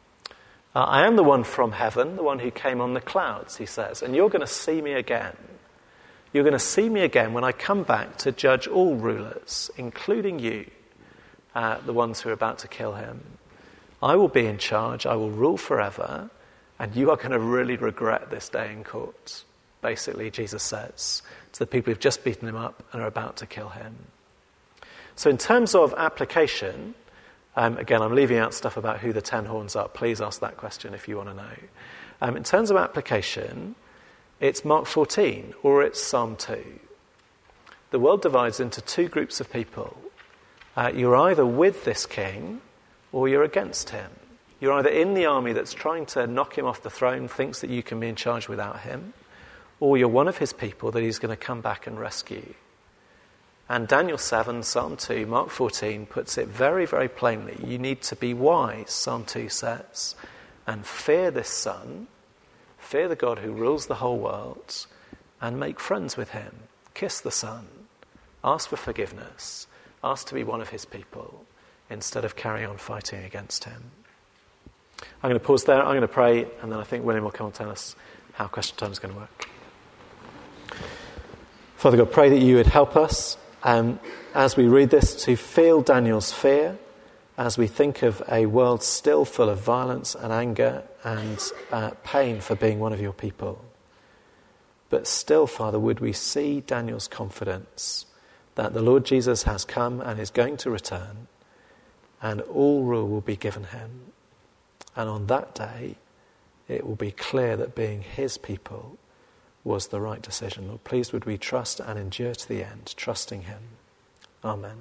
Uh, I am the one from heaven, the one who came on the clouds, he says, and you're going to see me again. You're going to see me again when I come back to judge all rulers, including you, uh, the ones who are about to kill him. I will be in charge, I will rule forever, and you are going to really regret this day in court, basically, Jesus says, to the people who've just beaten him up and are about to kill him. So in terms of application, um, again, I'm leaving out stuff about who the ten horns are. Please ask that question if you want to know. Um, in terms of application, it's Mark fourteen or it's Psalm two. The world divides into two groups of people. Uh, you're either with this king or you're against him. You're either in the army that's trying to knock him off the throne, thinks that you can be in charge without him, or you're one of his people that he's going to come back and rescue. And Daniel seven, Psalm two, Mark fourteen puts it very, very plainly. You need to be wise, Psalm two says, and fear this Son, fear the God who rules the whole world, and make friends with him. Kiss the Son, ask for forgiveness, ask to be one of his people, instead of carry on fighting against him. I'm going to pause there, I'm going to pray, and then I think William will come and tell us how question time is going to work. Father God, pray that you would help us um, as we read this to feel Daniel's fear, as we think of a world still full of violence and anger and uh, pain for being one of your people. But still, Father, would we see Daniel's confidence that the Lord Jesus has come and is going to return, and all rule will be given him. And on that day, it will be clear that being his people was the right decision. Lord, please would we trust and endure to the end, trusting him. Amen.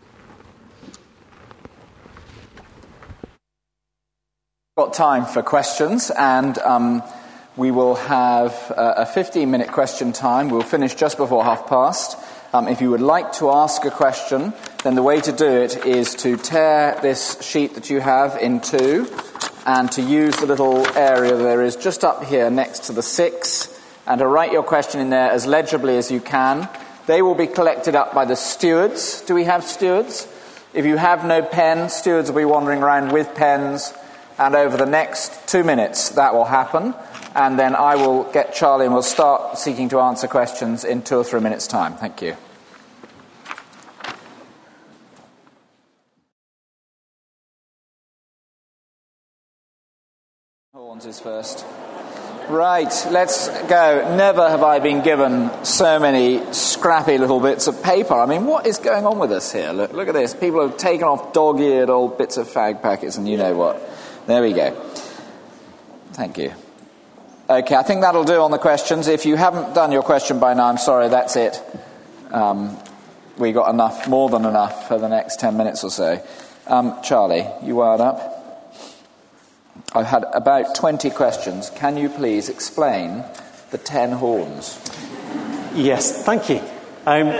Got time for questions, and um, we will have uh, a fifteen-minute question time. We'll finish just before half past. Um, if you would like to ask a question, then the way to do it is to tear this sheet that you have in two and to use the little area there is just up here next to the six and to write your question in there as legibly as you can. They will be collected up by the stewards. Do we have stewards? If you have no pen, stewards will be wandering around with pens, and over the next two minutes that will happen. And then I will get Charlie and we'll start seeking to answer questions in two or three minutes' time. Thank you. Horns is first. Right, let's go. Never have I been given so many scrappy little bits of paper. I mean, what is going on with us here? Look, look at this. People have taken off dog-eared old bits of fag packets and you know what. There we go. Thank you. Okay, I think that'll do on the questions. If you haven't done your question by now, I'm sorry, that's it. Um, we got enough, more than enough, for the next ten minutes or so. Um, Charlie, you wired up? I've had about twenty questions. Can you please explain the ten horns? Yes, thank you. Um,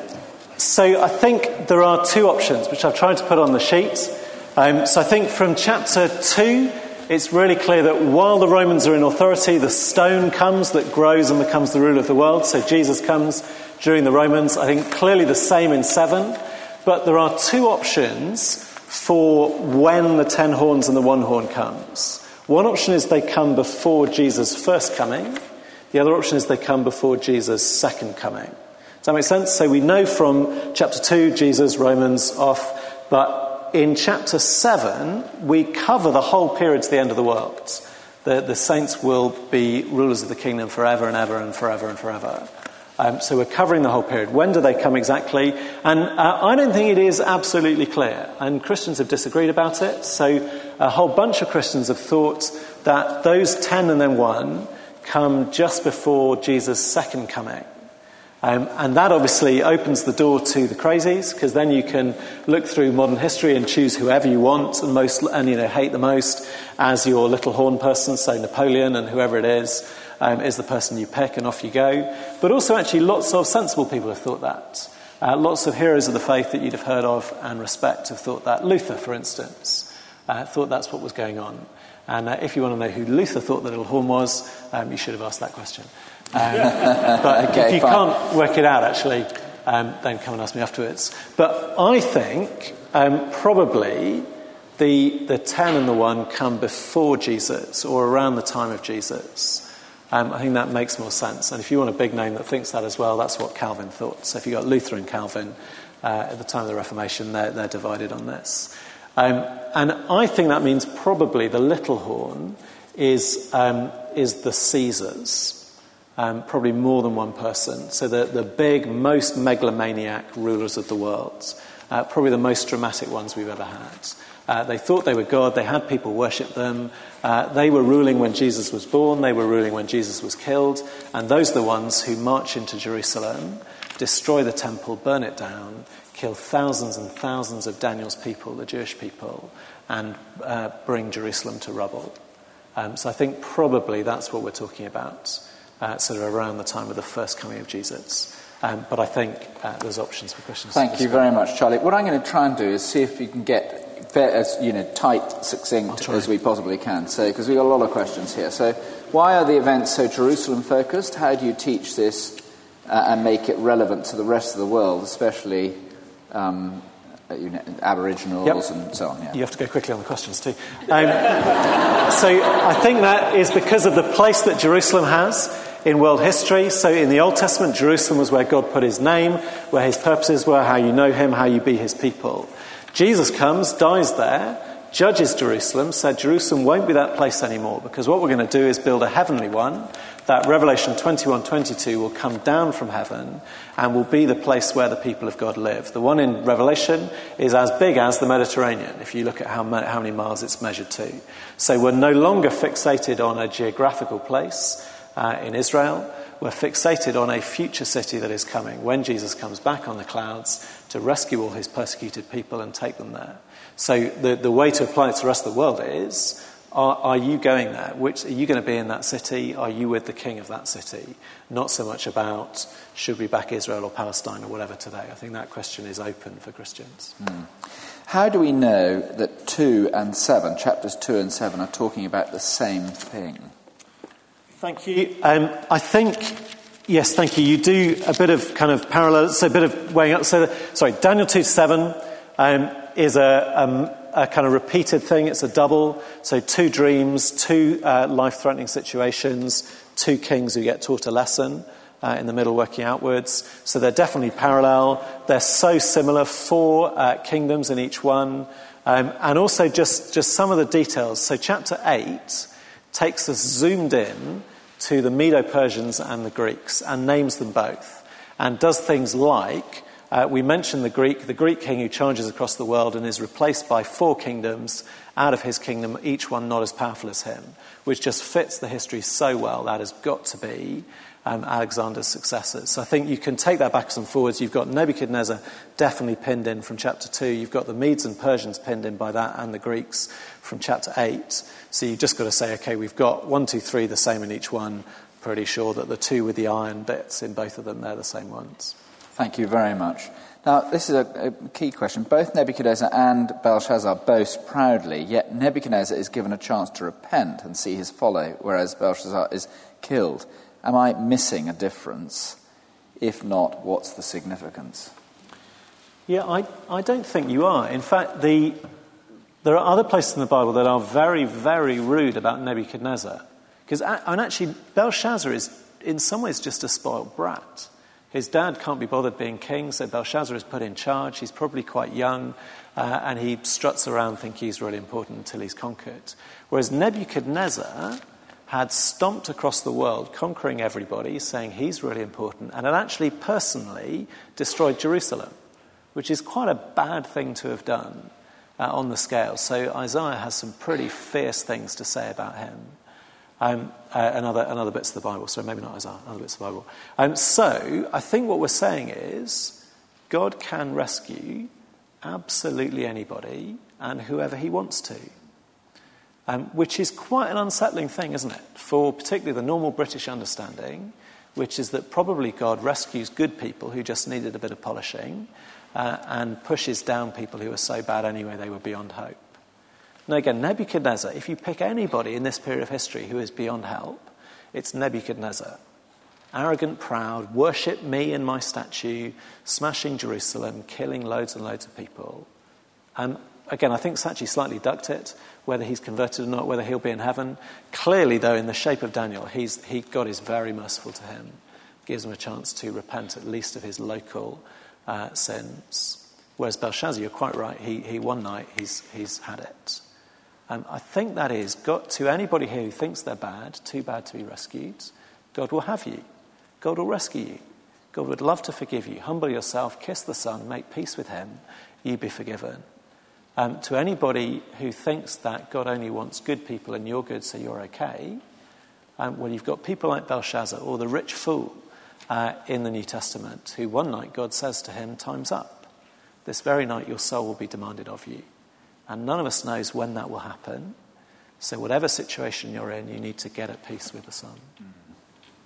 so I think there are two options, which I've tried to put on the sheet. Um, so I think from chapter two, it's really clear that while the Romans are in authority, the stone comes that grows and becomes the ruler of the world. So Jesus comes during the Romans. I think clearly the same in seven. But there are two options for when the ten horns and the one horn comes. One option is they come before Jesus' first coming. The other option is they come before Jesus' second coming. Does that make sense? So we know from chapter two, Jesus, Romans, off. But in chapter seven, we cover the whole period to the end of the world. The, the saints will be rulers of the kingdom forever and ever and forever and forever. Um, so we're covering the whole period. When do they come exactly? And uh, I don't think it is absolutely clear. And Christians have disagreed about it. So a whole bunch of Christians have thought that those ten and then one come just before Jesus' second coming. Um, and that obviously opens the door to the crazies, because then you can look through modern history and choose whoever you want and most and you know hate the most as your little horn person. So Napoleon and whoever it is um, is the person you pick, and off you go. But also, actually, lots of sensible people have thought that. Uh, lots of heroes of the faith that you'd have heard of and respect have thought that. Luther, for instance, uh, thought that's what was going on. And uh, if you want to know who Luther thought the little horn was, um, you should have asked that question. Um, but okay, if you fine. can't work it out, actually, um, then come and ask me afterwards. But I think um, probably the the ten and the one come before Jesus or around the time of Jesus. Um, I think that makes more sense. And if you want a big name that thinks that as well, that's what Calvin thought. So if you've got Luther and Calvin uh, at the time of the Reformation, they're, they're divided on this. Um, and I think that means probably the little horn is um, is the Caesars. Um, probably more than one person. So the, the big, most megalomaniac rulers of the world. Uh, probably the most dramatic ones we've ever had. Uh, they thought they were God. They had people worship them. Uh, they were ruling when Jesus was born. They were ruling when Jesus was killed. And those are the ones who march into Jerusalem, destroy the temple, burn it down, kill thousands and thousands of Daniel's people, the Jewish people, and uh, bring Jerusalem to rubble. Um, so I think probably that's what we're talking about. Uh, sort of around the time of the first coming of Jesus. Um, but I think uh, there's options for Christians. Thank you very much, Charlie. What I'm going to try and do is see if we can get as you know tight, succinct as we possibly can. So, because we've got a lot of questions here. So, why are the events so Jerusalem focused? How do you teach this uh, and make it relevant to the rest of the world, especially um, you know, Aboriginals yep. and so on? Yeah. You have to go quickly on the questions too. Um, so, I think that is because of the place that Jerusalem has in world history. So in the Old Testament, Jerusalem was where God put his name, where his purposes were, how you know him, how you be his people. Jesus comes, dies there, judges Jerusalem, said Jerusalem won't be that place anymore, because what we're going to do is build a heavenly one, that Revelation twenty-one twenty-two will come down from heaven and will be the place where the people of God live. The one in Revelation is as big as the Mediterranean, if you look at how, ma- how many miles it's measured to. So we're no longer fixated on a geographical place Uh, in Israel. We're fixated on a future city that is coming when Jesus comes back on the clouds to rescue all his persecuted people and take them there. So the, the way to apply it to the rest of the world is, are, are you going there? Which, are you going to be in that city? Are you with the king of that city? Not so much about should we back Israel or Palestine or whatever today. I think that question is open for Christians. Mm. How do we know that two and seven, chapters two and seven, are talking about the same thing? Thank you. Um, I think, yes, thank you. You do a bit of kind of parallel, so a bit of weighing up. So, the, sorry, Daniel two seven um, is a, um, a kind of repeated thing. It's a double. So two dreams, two uh, life-threatening situations, two kings who get taught a lesson uh, in the middle working outwards. So they're definitely parallel. They're so similar, four uh, kingdoms in each one. Um, and also just, just some of the details. So chapter eight takes us zoomed in to the Medo-Persians and the Greeks and names them both and does things like, uh, we mentioned the Greek, the Greek king who charges across the world and is replaced by four kingdoms out of his kingdom, each one not as powerful as him, which just fits the history so well. That has got to be um, Alexander's successors. So I think you can take that backwards and forwards. You've got Nebuchadnezzar definitely pinned in from chapter two. You've got the Medes and Persians pinned in by that and the Greeks from chapter eight. So you've just got to say, okay, we've got one, two, three, the same in each one. Pretty sure that the two with the iron bits in both of them, they're the same ones. Thank you very much. Now, this is a, a key question. Both Nebuchadnezzar and Belshazzar boast proudly, yet Nebuchadnezzar is given a chance to repent and see his folly, whereas Belshazzar is killed. Am I missing a difference? If not, what's the significance? Yeah, I, I don't think you are. In fact, the there are other places in the Bible that are very, very rude about Nebuchadnezzar. Because, and actually, Belshazzar is, in some ways, just a spoiled brat. His dad can't be bothered being king, so Belshazzar is put in charge. He's probably quite young, uh, and he struts around thinking he's really important until he's conquered. Whereas Nebuchadnezzar had stomped across the world, conquering everybody, saying he's really important, and had actually personally destroyed Jerusalem, which is quite a bad thing to have done uh, on the scale. So Isaiah has some pretty fierce things to say about him. Um, uh, and other, and other bits of the Bible. Sorry, maybe not Isaiah, other bits of the Bible. Um, so I think what we're saying is God can rescue absolutely anybody and whoever he wants to. Um, which is quite an unsettling thing, isn't it? For particularly the normal British understanding, which is that probably God rescues good people who just needed a bit of polishing uh, and pushes down people who are so bad anyway they were beyond hope. Now again, Nebuchadnezzar, if you pick anybody in this period of history who is beyond help, it's Nebuchadnezzar. Arrogant, proud, worship me and my statue, smashing Jerusalem, killing loads and loads of people. And again, I think Sachi slightly ducked it, whether he's converted or not, whether he'll be in heaven. Clearly, though, in the shape of Daniel, he's, he, God is very merciful to him, gives him a chance to repent at least of his local uh, sins. Whereas Belshazzar, you're quite right, he, he one night, he's, he's had it. Um, I think that is, God, to anybody here who thinks they're bad, too bad to be rescued, God will have you. God will rescue you. God would love to forgive you. Humble yourself, kiss the Son, make peace with him, you be forgiven. Um, to anybody who thinks that God only wants good people and you're good so you're okay, um, well, you've got people like Belshazzar or the rich fool uh, in the New Testament who one night God says to him, time's up. This very night your soul will be demanded of you. And none of us knows when that will happen. So whatever situation you're in, you need to get at peace with the Son.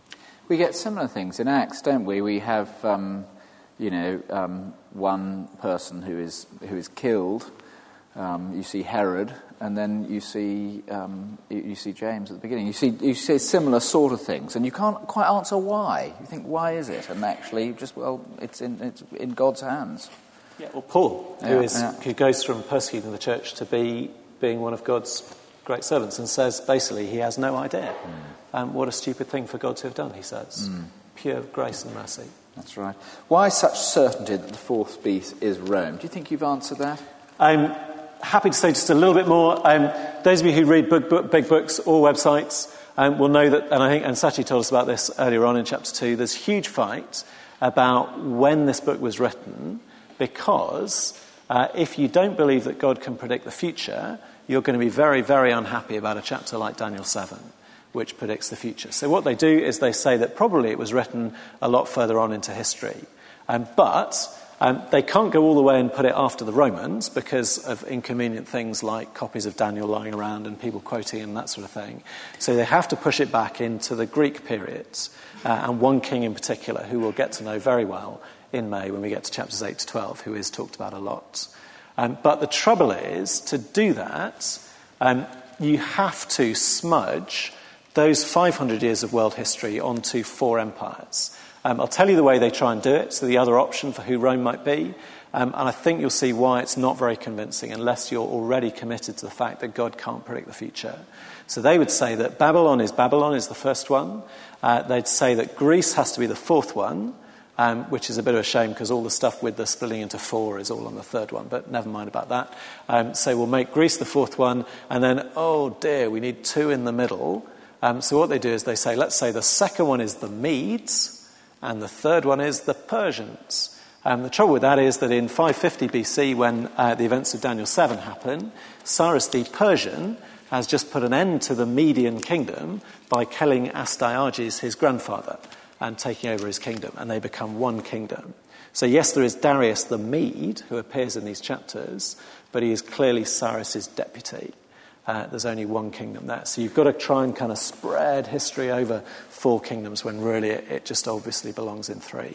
We get similar things in Acts, don't we? We have, um, you know, um, one person who is who is killed. Um, you see Herod, and then you see um, you, you see James at the beginning. You see you see similar sort of things, and you can't quite answer why. You think, why is it? And actually, just well, it's in it's in God's hands. Yeah. Well, Paul, who yeah, is yeah. who goes from persecuting the church to be being one of God's great servants, and says basically he has no idea. Mm. Um, what a stupid thing for God to have done, he says. Mm. Pure grace and mercy. That's right. Why such certainty that the fourth beast is Rome? Do you think you've answered that? I'm happy to say just a little bit more. Um, those of you who read book, book, big books or websites um, will know that, and I think, and Sachi told us about this earlier on in chapter two, there's a huge fight about when this book was written, because uh, if you don't believe that God can predict the future, you're going to be very, very unhappy about a chapter like Daniel seven, which predicts the future. So what they do is they say that probably it was written a lot further on into history. Um, but um, they can't go all the way and put it after the Romans because of inconvenient things like copies of Daniel lying around and people quoting and that sort of thing. So they have to push it back into the Greek periods, uh, and one king in particular who we'll get to know very well in May when we get to chapters eight to twelve, who is talked about a lot. Um, but the trouble is, to do that, um, you have to smudge those five hundred years of world history onto four empires. Um, I'll tell you the way they try and do it, so the other option for who Rome might be, um, and I think you'll see why it's not very convincing unless you're already committed to the fact that God can't predict the future. So they would say that Babylon is Babylon is the first one. Uh, they'd say that Greece has to be the fourth one, Um, which is a bit of a shame because all the stuff with the splitting into four is all on the third one, but never mind about that. Um, so we'll make Greece the fourth one, and then, oh dear, we need two in the middle. Um, so what they do is they say, let's say the second one is the Medes, and the third one is the Persians. Um, the trouble with that is that in five fifty B C, when uh, the events of Daniel seven happen, Cyrus the Persian has just put an end to the Median kingdom by killing Astyages, his grandfather, and taking over his kingdom, and they become one kingdom. So yes, there is Darius the Mede, who appears in these chapters, but he is clearly Cyrus's deputy. Uh, there's only one kingdom there. So you've got to try and kind of spread history over four kingdoms when really it, it just obviously belongs in three.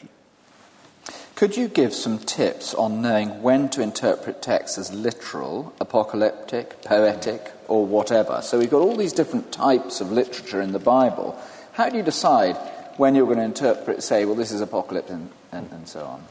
Could you give some tips on knowing when to interpret texts as literal, apocalyptic, poetic, or whatever? So we've got all these different types of literature in the Bible. How do you decide when you're going to interpret, say, well, this is apocalypse and, and, and so on?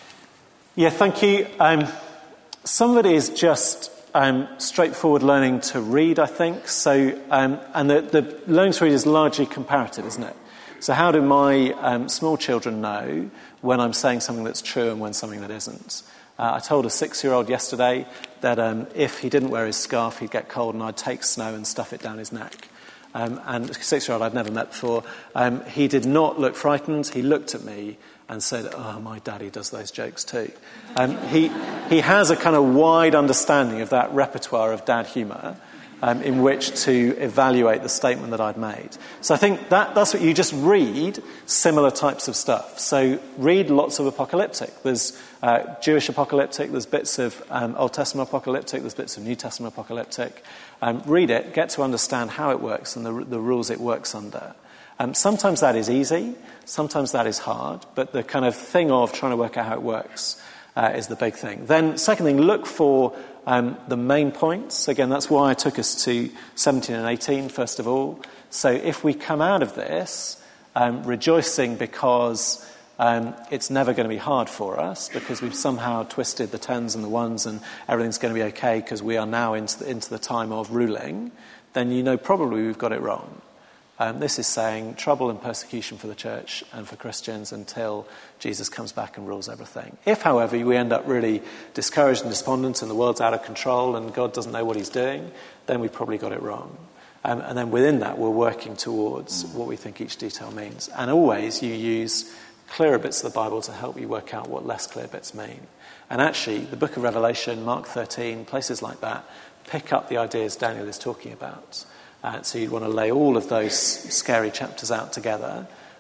Yeah, thank you. Um, some of it is just um, straightforward learning to read, I think. So, um, and the, the learning to read is largely comparative, isn't it? So how do my um, small children know when I'm saying something that's true and when something that isn't? Uh, I told a six-year-old yesterday that um, if he didn't wear his scarf, he'd get cold, and I'd take snow and stuff it down his neck. Um, and a six-year-old I'd never met before, um, he did not look frightened. He looked at me and said, oh, my daddy does those jokes too. Um, he he has a kind of wide understanding of that repertoire of dad humour um, in which to evaluate the statement that I'd made. So I think that that's what you just read, similar types of stuff. So read lots of apocalyptic. There's uh, Jewish apocalyptic, there's bits of um, Old Testament apocalyptic, there's bits of New Testament apocalyptic. Um, read it, get to understand how it works and the, the rules it works under. Um, sometimes that is easy, sometimes that is hard, but the kind of thing of trying to work out how it works uh, is the big thing. Then, second thing, look for um, the main points. Again, that's why I took us to seventeen and eighteen, first of all. So if we come out of this um, rejoicing because Um, it's never going to be hard for us because we've somehow twisted the tens and the ones and everything's going to be okay because we are now into the, into the time of ruling, then you know probably we've got it wrong. Um, this is saying trouble and persecution for the church and for Christians until Jesus comes back and rules everything. If, however, we end up really discouraged and despondent and the world's out of control and God doesn't know what he's doing, then we've probably got it wrong. Um, and then within that, we're working towards what we think each detail means. And always you use clearer bits of the Bible to help you work out what less clear bits mean. And actually, the book of Revelation, Mark thirteen, places like that, pick up the ideas Daniel is talking about. Uh, so you'd want to lay all of those scary chapters out together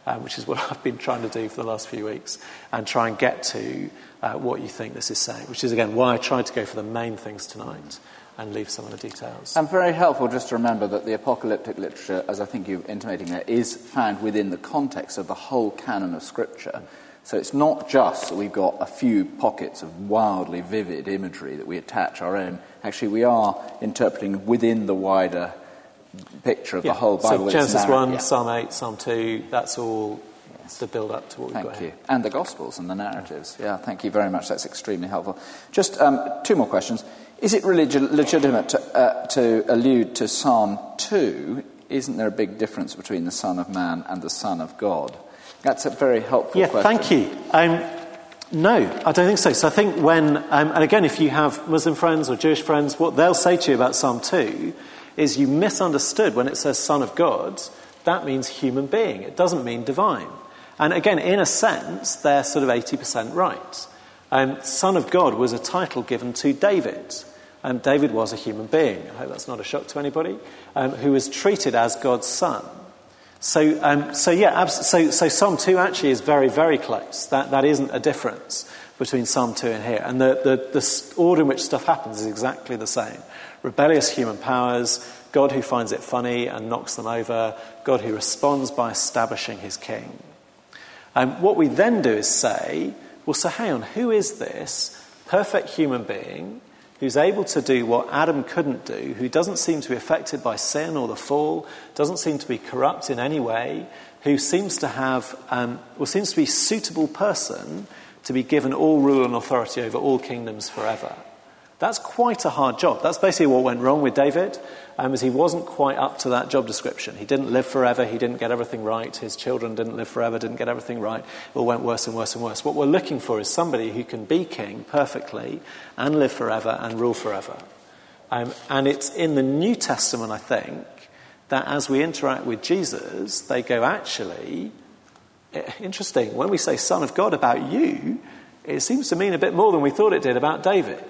um, which is what I've been trying to do for the last few weeks, and try and get to uh, what you think this is saying, which is, again, why I tried to go for the main things tonight and leave some of the details. And very helpful just to remember that the apocalyptic literature, as I think you're intimating there, is found within the context of the whole canon of Scripture. So it's not just that we've got a few pockets of wildly vivid imagery that we attach our own. Actually, we are interpreting within the wider picture of yeah. the whole Bible. So Genesis one, yeah. Psalm eight, Psalm two, that's all yes. the build-up to what we've thank got you. here. And the Gospels and the narratives. Yeah, thank you very much. That's extremely helpful. Just um, two more questions. Is it really legitimate to, uh, to allude to Psalm two? Isn't there a big difference between the Son of Man and the Son of God? That's a very helpful yeah, question. Thank you. Um, no, I don't think so. So I think when, um, and again, if you have Muslim friends or Jewish friends, what they'll say to you about Psalm two is you misunderstood when it says Son of God, that means human being. It doesn't mean divine. And again, in a sense, they're sort of eighty percent right. Um, Son of God was a title given to David. Um, David was a human being, I hope that's not a shock to anybody, um, who was treated as God's son. So, um, so yeah, abs- so, so Psalm two actually is very, very close. That that isn't a difference between Psalm two and here. And the, the, the order in which stuff happens is exactly the same. Rebellious human powers, God who finds it funny and knocks them over, God who responds by establishing his king. Um, what we then do is say, well, so hang on, who is this perfect human being who's able to do what Adam couldn't do, who doesn't seem to be affected by sin or the fall, doesn't seem to be corrupt in any way, who seems to have, um, or seems to be a suitable person to be given all rule and authority over all kingdoms forever? That's quite a hard job. That's basically what went wrong with David, um, is he wasn't quite up to that job description. He didn't live forever. He didn't get everything right. His children didn't live forever, didn't get everything right. It all went worse and worse and worse. What we're looking for is somebody who can be king perfectly and live forever and rule forever. Um, and it's in the New Testament, I think, that as we interact with Jesus, they go, actually, interesting, when we say Son of God about you, it seems to mean a bit more than we thought it did about David.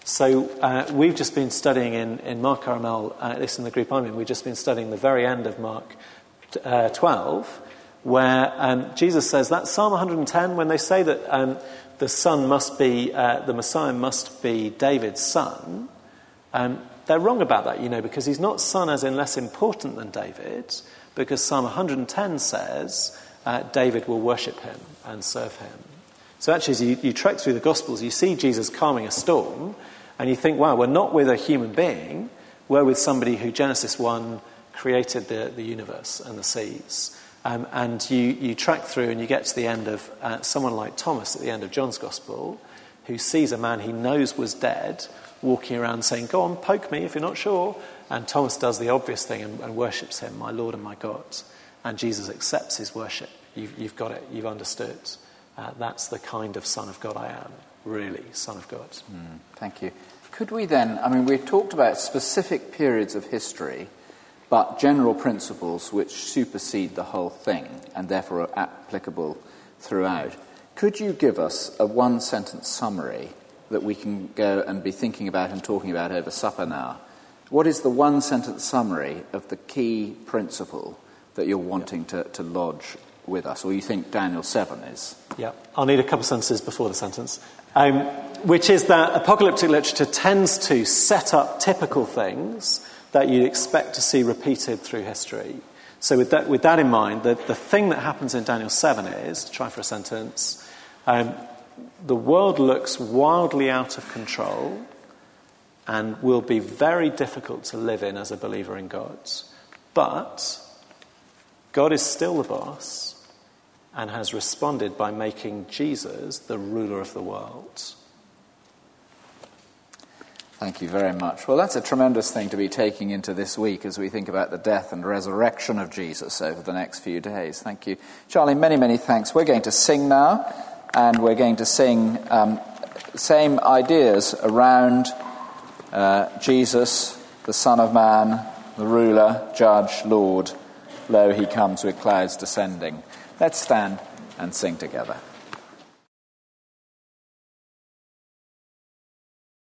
So uh, we've just been studying in, in Mark Carmel, uh, at least in the group I'm in, we've just been studying the very end of Mark uh, twelve, where um, Jesus says, that's Psalm one hundred ten, when they say that um, the son must be, uh, the Messiah must be David's son, um, they're wrong about that, you know, because he's not son as in less important than David, because Psalm one hundred ten says uh, David will worship him and serve him. So actually, as you, you trek through the Gospels, you see Jesus calming a storm, and you think, wow, we're not with a human being, we're with somebody who, Genesis one, created the, the universe and the seas. Um, and you, you track through and you get to the end of uh, someone like Thomas at the end of John's Gospel, who sees a man he knows was dead, walking around saying, go on, poke me if you're not sure. And Thomas does the obvious thing and, and worships him, my Lord and my God. And Jesus accepts his worship. You've, you've got it, you've understood. Uh, that's the kind of Son of God I am, really, Son of God. Mm, thank you. Could we then, I mean, we've talked about specific periods of history, but general principles which supersede the whole thing and therefore are applicable throughout. Could you give us a one-sentence summary that we can go and be thinking about and talking about over supper now? What is the one-sentence summary of the key principle that you're wanting to, to lodge with us, or you think Daniel seven is? Yeah, I'll need a couple of sentences before the sentence. Um, which is that apocalyptic literature tends to set up typical things that you'd expect to see repeated through history. So with that, with that in mind, the, the thing that happens in Daniel seven is, to try for a sentence, um, the world looks wildly out of control and will be very difficult to live in as a believer in God. But God is still the boss and has responded by making Jesus the ruler of the world. Thank you very much. Well, that's a tremendous thing to be taking into this week as we think about the death and resurrection of Jesus over the next few days. Thank you. Charlie, many, many thanks. We're going to sing now, and we're going to sing um, same ideas around uh, Jesus, the Son of Man, the ruler, judge, Lord. Lo, he comes with clouds descending. Let's stand and sing together.